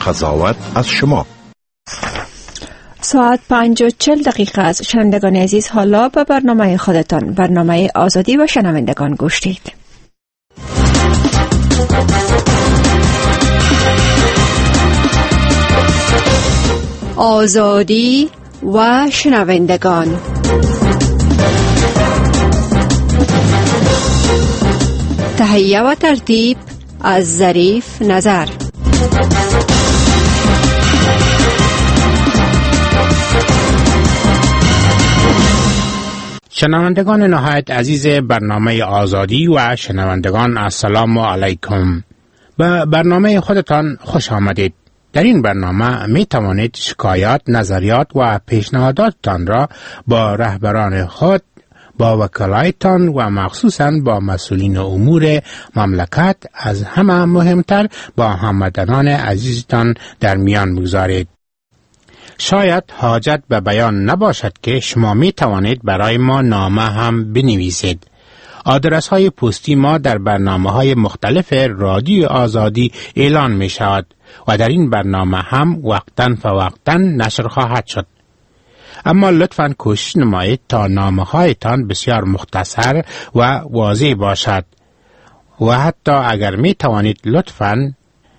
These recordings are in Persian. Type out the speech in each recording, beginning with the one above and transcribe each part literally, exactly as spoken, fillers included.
قضاوت از شما. ساعت پنج و چل دقیقه است. شنوندگان عزیز، حالا به برنامه خودتان، برنامه آزادی و شنوندگان گوش دهید. آزادی و شنوندگان. تهیه و ترتیب از ظریف نظر. شنوندگان نهایت عزیز برنامه آزادی و شنوندگان، السلام علیکم. به برنامه خودتان خوش آمدید. در این برنامه می توانید شکایات، نظریات و پیشنهاداتتان را با رهبران خود، با وکلایتان و مخصوصاً با مسئولین امور مملکت، از همه مهمتر با هموطنان عزیزتان در میان بگذارید. شاید حاجت به بیان نباشد که شما می توانید برای ما نامه هم بنویسید. آدرس های پستی ما در برنامه های مختلف رادیو آزادی اعلان می شود و در این برنامه هم وقتاً فوقتاً نشر خواهد شد. اما لطفاً کوشش نمایید تا نامه هایتان بسیار مختصر و واضح باشد و حتی اگر می توانید لطفاً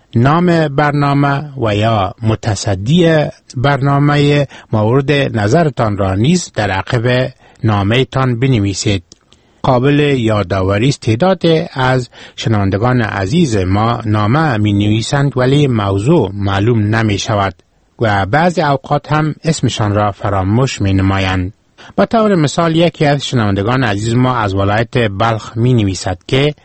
نام برنامه و یا متصدی برنامه مورد نظرتان را نیز در عقب نامه تان بنویسید. قابل یادآوری است تعداد از شنوندگان عزیز ما نامه می نویسند ولی موضوع معلوم نمی شود و بعضی اوقات هم اسمشان را فراموش می نمایند. به طور مثال یکی از شنوندگان عزیز ما از ولایت بلخ می نویسد که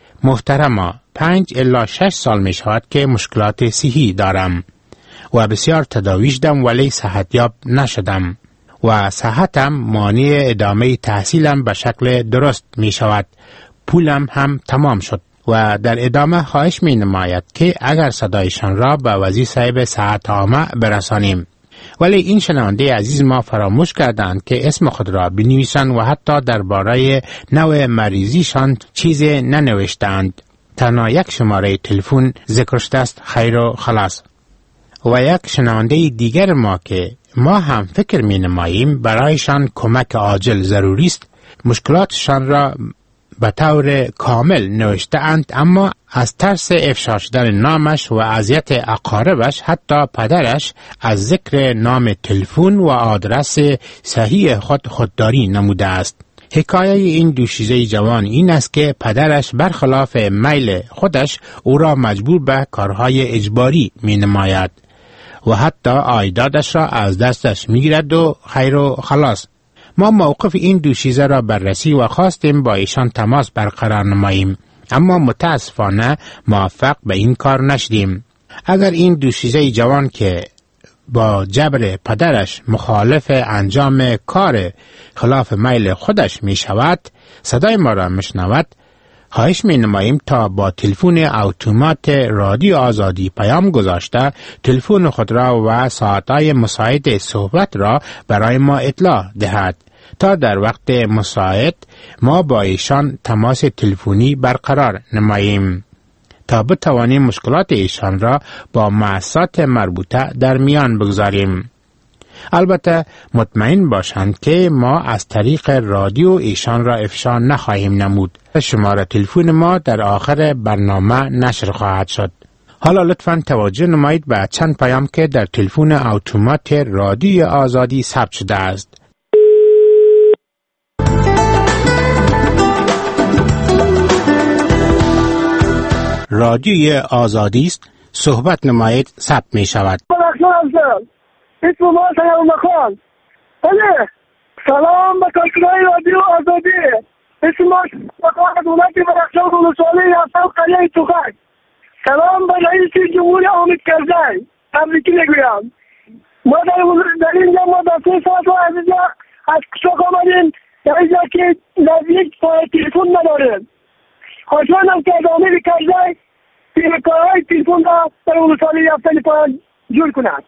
محترما، پنج الا شش سال می شود که مشکلات صحی دارم و بسیار تداوی شدم ولی صحتیاب نشدم و صحتم مانع ادامه تحصیلم به شکل درست می شود. پولم هم تمام شد و در ادامه خواهش می نماید که اگر صدایشان را به وزیر صاحب صحت عامه برسانیم. ولی این شنونده عزیز ما فراموش کردند که اسم خود را بنویسند و حتی درباره نوع مریضیشان چیزی ننوشتند. تنها یک شماره تلفن ذکر شده است، خیر و خلاص. و یک شنونده دیگر ما که ما هم فکر می نماییم برایشان کمک عاجل ضروری است، مشکلاتشان را به طور کامل نوشته اند، اما از ترس افشا شدن نامش و اذیت اقاربش حتی پدرش از ذکر نام تلفن و آدرس صحیح خود خودداری نموده است. حکایه این دوشیزه جوان این است که پدرش برخلاف میل خودش او را مجبور به کارهای اجباری می نماید و حتی عایدادش را از دستش می گیرد و خیر و خلاص. ما موقف این دوشیزه را بررسی و خواستیم با ایشان تماس برقرار نماییم، اما متاسفانه موفق به این کار نشدیم. اگر این دوشیزه جوان که با جبر پدرش مخالف انجام کار خلاف میل خودش می شود صدای ما را مشنود، خواهش می نماییم تا با تلفن اتومات رادیو آزادی پیام گذاشته تلفن خود را و ساعتهای مساعد صحبت را برای ما اطلاع دهد تا در وقت مساعد ما با ایشان تماس تلفنی برقرار نماییم تا بتوانیم مشکلات ایشان را با مؤسسات مربوطه در میان بگذاریم. البته مطمئن باشند که ما از طریق رادیو ایشان را افشا نخواهیم نمود. شماره تلفن ما در آخر برنامه نشر خواهد شد. حالا لطفاً توجه نمایید به چند پیام که در تلفن اتومات رادیو آزادی ثبت شده است. رادیو آزادی است، صحبت نمایید، ثبت می شود. اسم ما سلام مکان. بله سلام به کارکنان رادیو آزادی. اسم ما مکان از ولایت بدخشان ولسوالی یاسر قریه توخک. سلام به رئیس جمهور حامد کرزی. تبریکی میگویم. ما در در اینجا ما در سه ساعت و از اینجا از کشاک آمدیم، در اینجا که نزدیک تلفن نداریم. خوشحالم که از حامد کرزی کارهای تلفن را در ولسوالی یافتن پایان جور کند.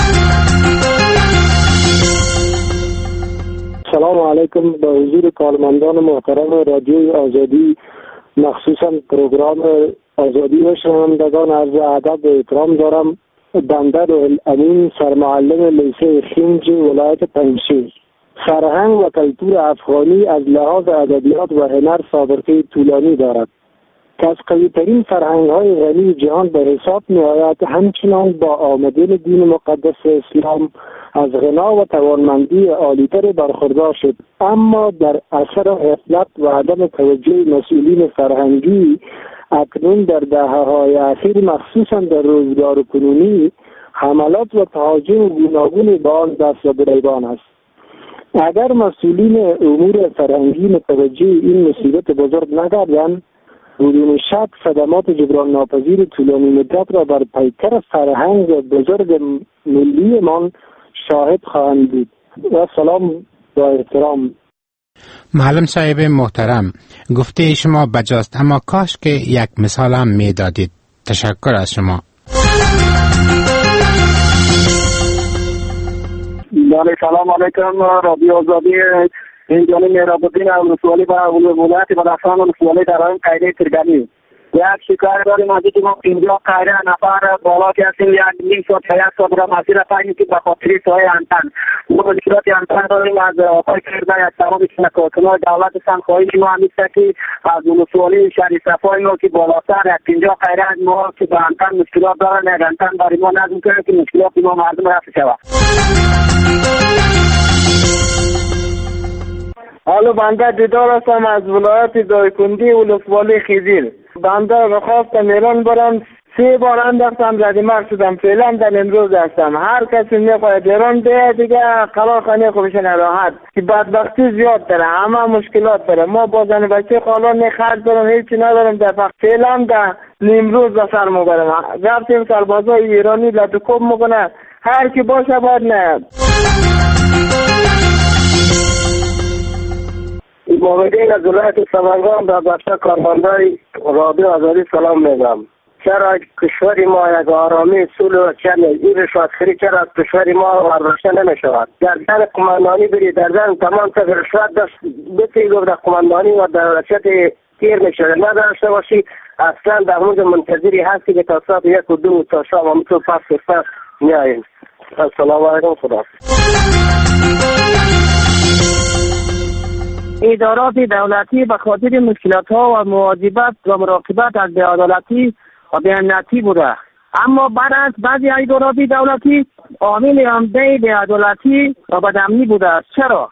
سلام علیکم به حضور کارمندان محترم رادیوی آزادی، مخصوصا پروگرام آزادی و شنوندگان عرض ادب و احترام دارم. بنده روح‌الامین، سرمعلم لیسه خنج ولایت پنجشیر. فرهنگ و کلتور افغانی از لحاظ ادبیات و هنر سابقه طولانی دارد که از قوی‌ترین فرهنگ‌های غنی جهان به حساب می‌آید. همچنان با آمدن دین مقدس اسلام از غنا و توانمندی عالی‌تر برخوردار شد، اما در اثر غفلت و عدم توجه مسئولین فرهنگی اکنون در دهه‌های اخیر مخصوصا در روزگار کنونی حملات و تهاجم گوناگون به آن دست و گریبان است. اگر مسئولین امور فرهنگی متوجه این مصیبت بزرگ نگردند، بدون شک صدمات جبران ناپذیر طولانی مدت را بر پیکر فرهنگ بزرگ ملی من شاهد خواهند بود. و سلام با احترام. معلم صاحب محترم، گفته شما بجاست، اما کاش که یک مثال هم می دادید. تشکر از شما. بله، سلام علیکم. رادیو آزادی اینجانی مهراب‌الدین اولسوالی و ولایت بدخشان اولسوالی در آن قیده ترگانی. یک شکایت داریم از اینکه ما اینجا قیده نفر بالا که هستیم یک نیم ساعت یا یک ساعت را مسیر رفتیم که به خاطر سایه انتن ما مشکلات انتن داریم. از آقای کرده یک سوابی که نکاتنهای دولت هستن خواهی ما همیسته که از اولسوالی شهری صفای ما که بالاتر یک اینجا قیده از ما که به انتن مشکلات دارن یک انتن برای ما نظم کنیم که مشکلات ما مردم رفت شود. حالا بنده دیدار هستم از ولایت دایکندی ولسوالی خیزیر. بنده میخواستم ایران برم، سه بار انداختم ردیمق شدم. فعلا در امروز هستم. هر کسی میخواید ایران بیه دیگه قرار خانه خوبشن راحت که بدبختی زیاد داره، همه مشکلات داره. ما با زن بچه خالا نه خرج دارم، هیچی ندارم. در فقط فعلا در امروز به سر مبرم. رفتیم سربازای ایرانی لطکوب میکنه، هر کی باشه باید نه. مامدین از ولایت سمنگان در بخش کارمندای رادیو آزادی سلام میگم. چرا کشور ما یک آرامی صلح و چند این رشوتخوری چرا از کشور ما برداشته نمیشود؟ در زن قماندانی بری، در زن تمام تا رشوت دست بسی گفت در قماندانی و در رشوت تیر میشود نداشته باشی. اصلا در مورد منتظری هستی که تا ساعت یک و دو تا شام هم تو پس پس میاییم. السلام علیکم. خدا ادارات دولتی به خاطر مشکلات ها و مواظبت و مراقبت از بی‌عدالتی و بی‌امنیتی بوده، اما برعکس بعضی ادارات دولتی عامل عمده بی‌عدالتی و بدامنی بوده است. چرا؟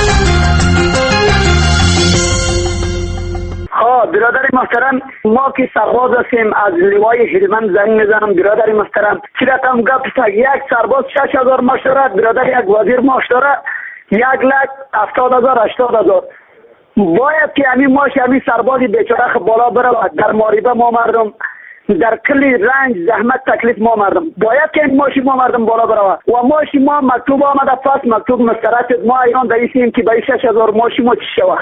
ها برادر محترم، ما که سرباز هستیم از لوای هلمند زنگ میزنم. برادر محترم چی رقم گپ است؟ یک سرباز شش هزار ماش دارد، برادر یک وزیر ماش دارد یک لک هفتاد هزار هشتاد هزار. باید که همین ماش همین سربازی بیچاره بالا بره. در ماریبه ما مردم در کلی رنج زحمت تکلیف ما مردم باید که این ماشی ما مردم بالا بره و ماشی ما مکتوب آمده پس مکتوب مسترد ما ایران دایسیم که به شش هزار ماشی ما چی شود.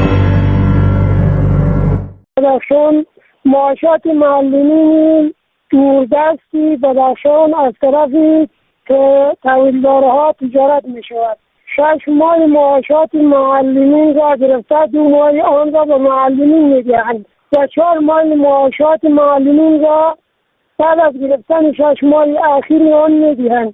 بدخشان معاشات معلمین دوردستی بدخشان از طرفی که تحویلدارها تجارت می شود. شش ماه معاشات معلمین را گرفته، دو ماه آن را به معلمین می دهند و چهار ماه معاشات معلمین را بعد از گرفتن شش ماه اخیر آن می دهند.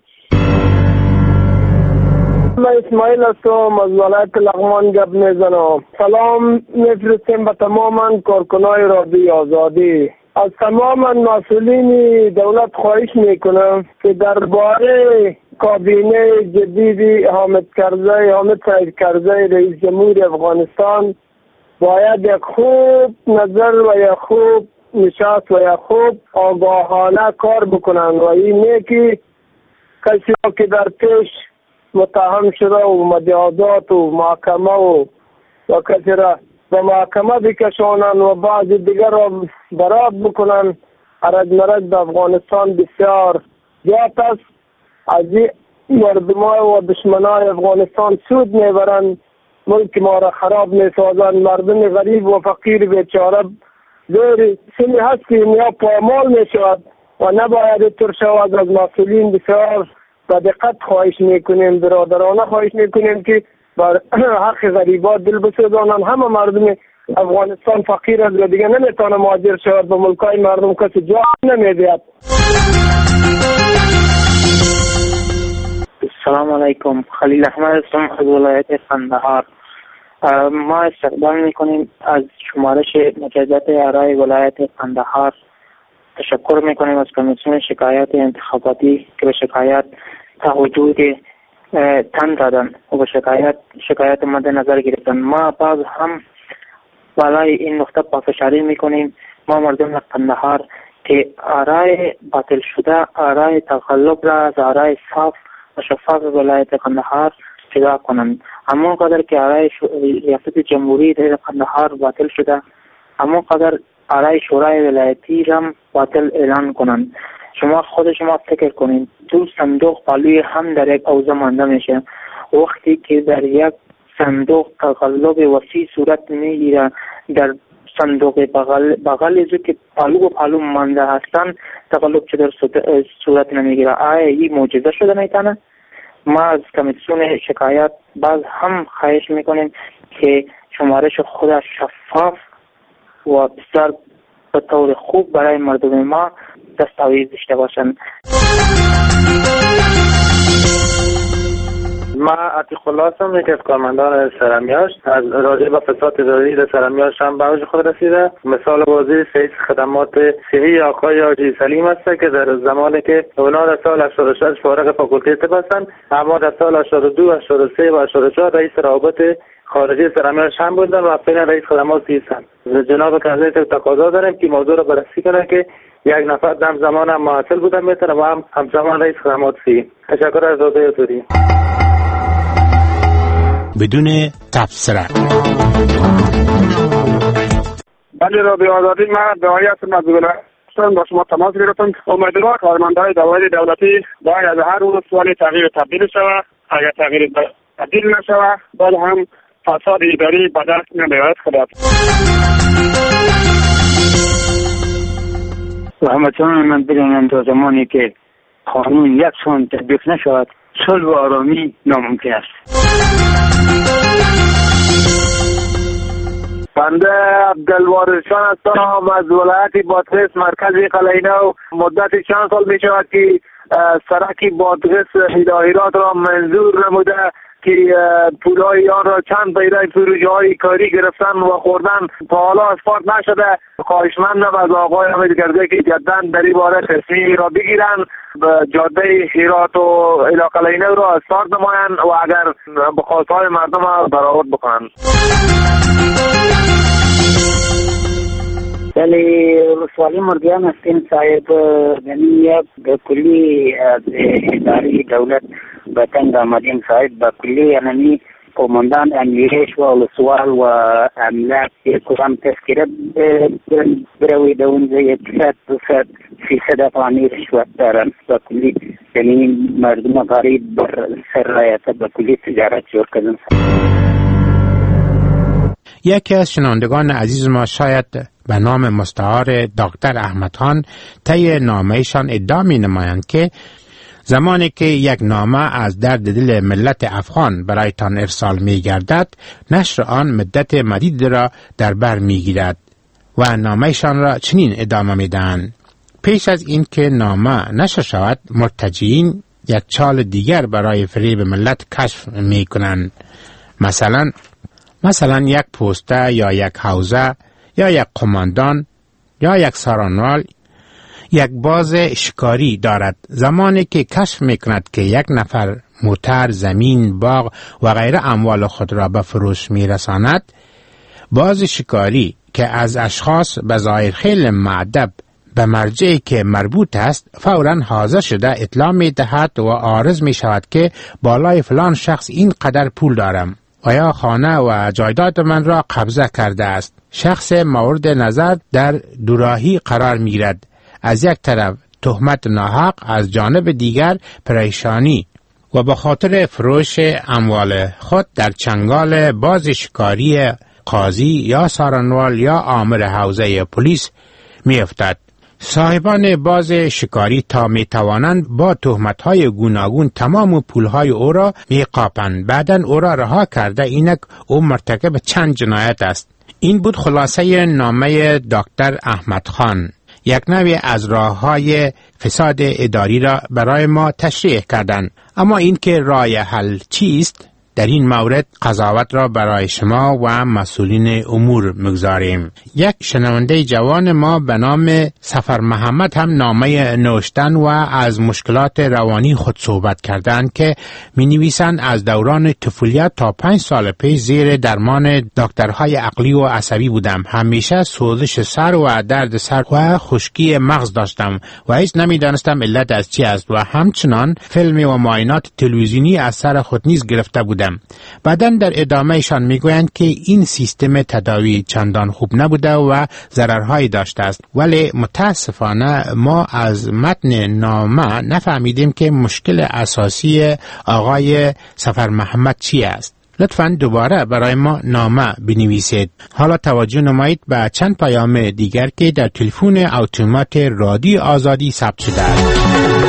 من اسماعیل هستم از ولایت لغمان گپ میزنم. سلام میفرستیم به تماما کارکنای رادیو آزادی. از تمام مسئولین دولت خواهش میکنم که درباره کابینه جدید حامد کرزی حامد سعید کرزی رئیس جمهور افغانستان باید یک خوب نظر و یک خوب نشست و یک خوب آگاهانه کار بکنن و این نه که کسی که در پیش متهم شده و مجازات و محکمه و و کسی را به محکمه بکشانن و بعض دیگر را برات بکنن. عرض مرج در افغانستان بسیار زیاد است. از مردمان و دشمنان افغانستان سود میبرند، ملک ما را خراب میسازند. مردم غریب و فقیر بیچاره زیر سمی هست که یا پامال میشود و نباید اینطور شود. از مسئولین بسیار با دقت خواهش میکنیم، برادرانه خواهش میکنیم که بر حق غریبات دل بسوزانند. همه مردم افغانستان فقیر است و دیگه نمیتونه مهاجر شود به ملکای مردم، کسی جا نمیدهد. سلام علیکم. خلیل احمد هستم از ولایت قندهار. ما استقبال میکنیم از شمارش مجدد آرای ولایت قندهار. تشکر میکنیم از کمیسیون شکایات انتخاباتی که به شکایت توجه تن دادن و به شکایت شکایت مد نظر گرفتن. ما باز هم بالای این نقطه پافشاری میکنیم ما مردم قندهار که آرای باطل شده، آرای تقلب را از آرای صاف و شفاف ولایت قندهار جدا کنند. همون قدر که آرای ریاست جمهوری در قندهار باطل شده، همون قدر آرای شورای ولایتی را باطل اعلان کنند. شما خود شما فکر کنید، دو صندوق پالوی هم در یک حوزه مانده میشه. وقتی که در یک صندوق تقلب وسیع صورت میگیره، در صندوق بغل بغل ازو که پالو و پالو مانده هستن تقلب چه در صورت نمیگیره. آیا این معجزه شده میتونه؟ ما از کمیسیون شکایت باز هم خواهش میکنیم که شمارش خود شفاف و بسیار به طور خوب برای مردم ما دستاویز داشته باشند. ما عتیق الله هستم، یکی از کارمندان سرمیاش. از راجع به فساد اداری در سرمیاش هم به اوج خود رسیده. مثال واضح رئیس خدمات صحی آقای حاجی سلیم است که در زمانی که اونا در سال هشتاد و شش فارغ فاکولته طب هستند، اما در سال هشتاد و دو، هشتاد و سه و هشتاد و چهار رئیس روابط خارجی سرمیاش هم بودن و فعلا رئیس خدمات هستند. جناب کاظمی تقاضا داریم که موضوع را بررسی کنه که یک نفر در زمان هم معطل بودن میتونه و هم همزمان رئیس خدمات سی. تشکر از توضیحاتتون. بدون تبصره. بله رادیو آزادی، من دعایی هستم از ولایت با شما تماس گرفتم. امیدوارم کارمندان دولت دولتی باید از هر روز سوالی تغییر تبدیل شود. اگر تغییر تبدیل نشود باید هم فساد اداری به دست نمیاد. خدا و همچنان من بدانم تا زمانی که قانون یک سان تطبیق نشود صلح و آرامی ناممکن است. بنده عبدالوارثان هستم از ولایت بادغیس مرکزی قلعه‌نو. مدت چند سال می شود که سرک بادغیس هدایرات را منظور نموده که پولای آن را چند پیره پروژه های کاری گرفتن و خوردن تا حالا اسفارت نشده. خواهشمندم از آقای حمید کرزی که جدا در این باره تصمیمی را بگیرن، جاده هرات و الی قلعه‌نو را اسفارت نمایند و اگر به خواستهای مردم را برآورد بکنند. ولی ولسوالی مرگیان هستیم صاحب. یعنی به کلی از اداره دولت به تنگ آمدیم صاحب. به کلی یعنی قوماندان امنیش و ولسوال و املاک کدام تذکره بروید اونجا یک صد دو صد فیصد افغانی رشوت دارن. به کلی یعنی مردم غریب بر سر رایت به کلی تجارت جور کردن. یکی از شنوندگان عزیز ما شاید به نام مستعار دکتر احمد خان طی نامه‌شان ادعا می‌نمایند که زمانی که یک نامه از درد دل ملت افغان برایتان ارسال می‌گردد، نشر آن مدت مدید را در بر می‌گیرد و نامه‌شان را چنین ادامه می‌دهند: پیش از این که نامه نشر شود، مرتجعین یک چال دیگر برای فریب ملت کشف می‌کنند. مثلا مثلا یک پوسته یا یک حوزه یا یک قماندان یا یک سارانوال یک باز شکاری دارد. زمانی که کشف میکند که یک نفر موتر، زمین، باغ و غیره اموال خود را به فروش میرساند، باز شکاری که از اشخاص به ظاهر خیلی مؤدب به مرجعی که مربوط است فوراً حاضر شده اطلاع میدهد و عارض میشود که بالای فلان شخص این قدر پول دارم و یا خانه و جایداد من را قبضه کرده است. شخص مورد نظر در دوراهی قرار می‌گیرد. از یک طرف تهمت ناحق، از جانب دیگر پریشانی و به خاطر فروش اموال خود در چنگال باز شکاری قاضی یا سارنوال یا آمر حوزه پلیس می‌افتد. صاحبان باز شکاری تا می توانند با تهمت‌های گوناگون تمام پولهای او را می قاپند. بعداً او را رها کرده اینک او مرتکب چند جنایت است. این بود خلاصه نامه دکتر احمد خان. یک نوع از راه‌های فساد اداری را برای ما تشریح کردند. اما این که راه حل چیست؟ در این مورد قضاوت را برای شما و مسئولین امور می‌گذاریم. یک شنونده جوان ما به نام سفر محمد هم نامه نوشتن و از مشکلات روانی خود صحبت کردند که می‌نویسند از دوران طفولیت تا پنج سال پیش زیر درمان دکترهای عقلی و عصبی بودم. همیشه سوزش سر و درد سر و خشکی مغز داشتم و هیچ نمی‌دانستم علت از چی است و همچنان فیلم و معاینات تلویزیونی از سر خود نیز گرفته بودم. بعداً در ادامهشان میگویند که این سیستم تداوی چندان خوب نبوده و ضررهایی داشته است، ولی متاسفانه ما از متن نامه نفهمیدیم که مشکل اساسی آقای سفر محمد چی است. لطفاً دوباره برای ما نامه بنویسید. حالا توجه نمایید به چند پیام دیگر که در تلفن اتومات رادیو آزادی ثبت شده است.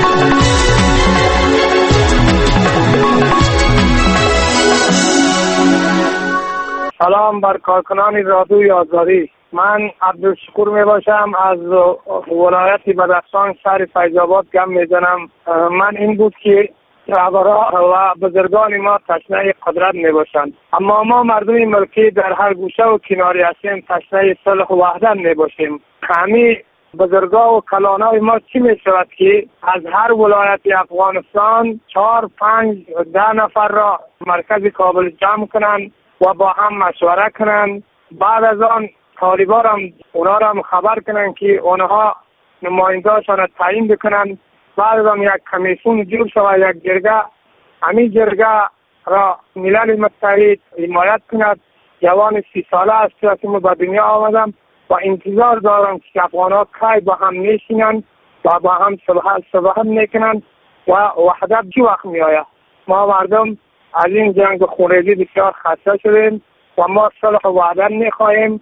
سلام بر کارکنان رادیوی آزادی. من عبدالشکور می باشم، از ولایت بدخشان شهر فیض‌آباد گام میزنم. من این بود که رهبران و بزرگان ما تشنه قدرت می باشند، اما ما مردم ملکی در هر گوشه و کناری هستیم تشنه صلح و وحدت می باشیم. همین بزرگان و کلانای ما چی می شود که از هر ولایت افغانستان چهار پنج ده نفر را مرکز کابل جمع کنند و با هم مشوره کنند. بعد از آن طالبان هم اونا را هم خبر کنند که اونها نماینده‌شان را تعیین بکنند. بعد از آن یک کمیسیون جور شود، یک جرگه، همین جرگه را ملل متحد حمایت کند. جوان سی ساله است که ما به دنیا آمدم و انتظار دارم که افغان‌ها کی با هم میشینند و با هم صلح میکنند و وحدت چی وقت میآید. ما مردم از این جنگ خونریزی بسیار خسته شدیم و ما صلح و وحدت میخواهیم.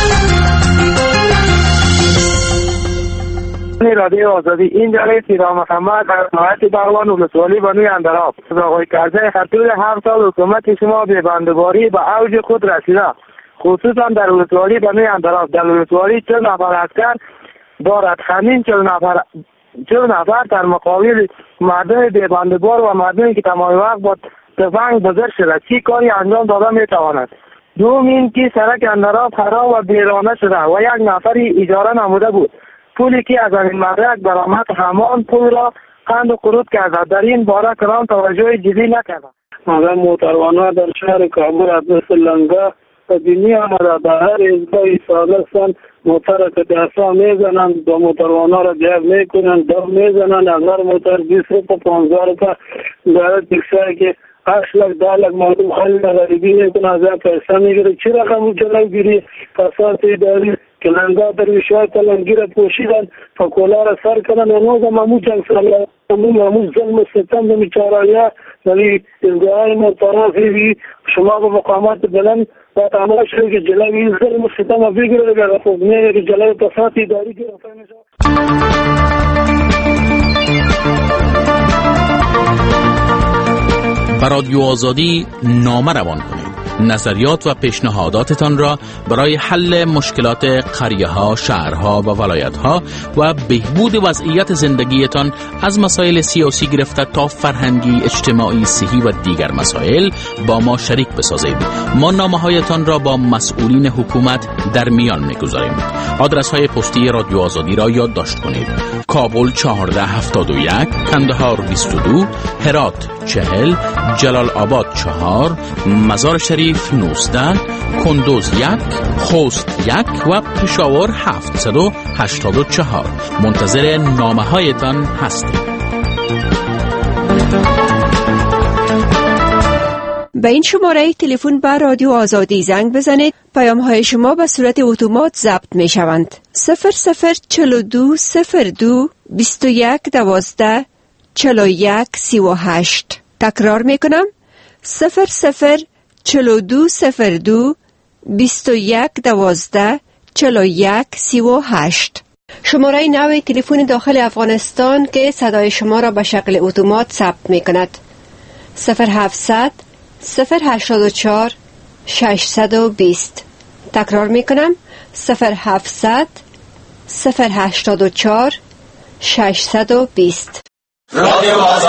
رادیو آزادی، این جلسه سیدا محمد در ولایت بغلان ولسوالی بنوی اندراب. آقای کرزی خطور هفت سال حکومت شما به بندباری به اوج خود رسیده، خصوصا در ولسوالی بنوی اندراب. در ولسوالی چهل نفر عسکر دارد، همین چهل نفر چهل نفر در مقابل مردم به بندبار و مردمی که تمام وقت با تفنگ بزرگ شده چی کاری انجام داده میتواند؟ دوم این که سرک اندراب خراب و بیرانه شده و یک نفری اجاره نموده بود. پولی که از این مدرک برآمد همان پول را قند و قروض کرده. در این باره کدام توجه جدی نکرده. آقای موتروانه در شهر کابل از مثل لنگا و دینی آمده در هر ازگاه سالستان موتر که دستا میزنند با موتروانه را جب میکنند، دو میزنند. از هر موتر بیست روپا پانزده روپا داره تکسایی که هشت لک ده لک مردم خیلی غریبی میکنه، از این پیسه میگیره. چی رقم جلو گیری فساد اداری که لنگا در وشای تلنگی را پوشیدن، فکولا را سر کنن. امروز هم همون جنگ ساله همون ظلم و ستم به میچارایه ولی ازگاه مرترافی شما به مقامات بلند و تعمال شده که جلو این ظلم و ستم را بگیره بگره. خب میگه که جلو فساد اداری گرفته میشه. به رادیو آزادی نامه روان کنید. نظریات و پیشنهاداتتان را برای حل مشکلات قریه‌ها، شهرها و ولایت‌ها و بهبود وضعیت زندگیتان از مسائل سیاسی گرفته تا فرهنگی، اجتماعی، صحی و دیگر مسائل با ما شریک بسازید. ما نامه‌هایتان را با مسئولین حکومت در میان می‌گذاریم. آدرس‌های پستی رادیو آزادی را یادداشت کنید. کابل چهارده هفتاد و یک، کندهار بیست و دو، هرات چهل، جلال آباد چهار، مزار شریف نوزده، کندوز یک، خوست یک و پشاور هفتصد و هشتاد و چهار. منتظر نامه هایتان هستیم. به این شماره تلفن به رادیو آزادی زنگ بزنید. پیام های شما به صورت اتومات ضبط می شوند. صفر صفر چهل و دو صفر دو بیست و یک دوازده چهل و یک سی و هشت. تکرار می کنم. صفر صفر چهل و دو صفر دو بیست و یک دوازده چهل و یک سی و هشت. شماره نوی تلفن داخل افغانستان که صدای شما را به شکل اتومات ثبت می کند. صفر هفتصد صفر هشتاد و چهار ششصد و بیست. تکرار می کنم. صفر هفتصد صفر هشتاد و چهار ششصد و بیست. رادیو آزادی.